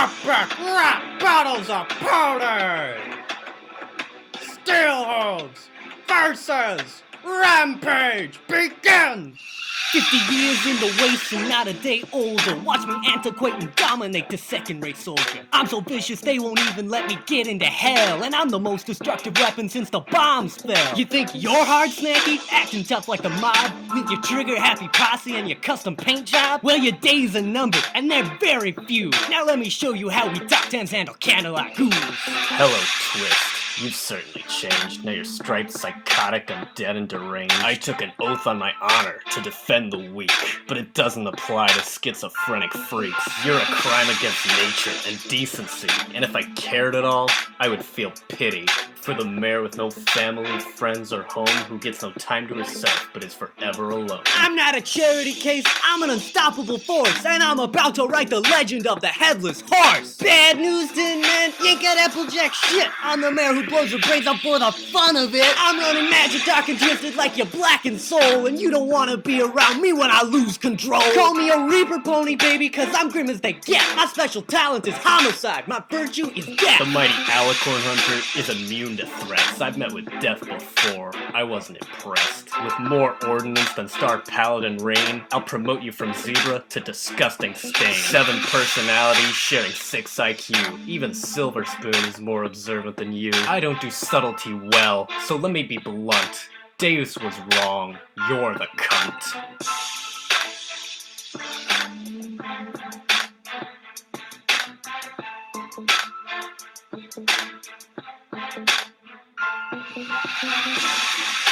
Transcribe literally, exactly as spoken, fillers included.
epic rap battles of powder! Steelhooves versus Rampage begins! Fifty years in the waste and not a day older. Watch me antiquate and dominate the second-rate soldier. I'm so vicious they won't even let me get into hell. And I'm the most destructive weapon since the bombs fell. You think you're hard, Snacky? Acting tough like the mob? With your trigger-happy posse and your custom paint job? Well, your days are numbered, and they're very few. Now let me show you how we top tens handle Candlelight ghouls. Hello, Twist. You've certainly changed. Now you're striped, psychotic, undead, and deranged. I took an oath on my honor to defend the weak, but it doesn't apply to schizophrenic freaks. You're a crime against nature and decency, and if I cared at all, I would feel pity for the mayor with no family, friends, or home who gets no time to herself but is forever alone. I'm not a charity case, I'm an unstoppable force, and I'm about to write the legend of the Headless Horse. Bad news, Tin Man, you ain't got Applejack shit. I'm the mayor who blows your brains out for the fun of it. I'm running magic, dark, and twisted like your blackened soul, and you don't wanna be around me when I lose control. Call me a Reaper Pony, baby, cause I'm grim as they get. My special talent is homicide, my virtue is death. The mighty Alicorn Hunter is immune to threats. I've met with death before. I wasn't impressed. With more ordnance than Star Paladin Rain, I'll promote you from Zebra to Disgusting Stain. Seven personalities sharing six I Q. Even Silver Spoon is more observant than you. I don't do subtlety well, so let me be blunt. Deus was wrong. You're the cunt. Thank you.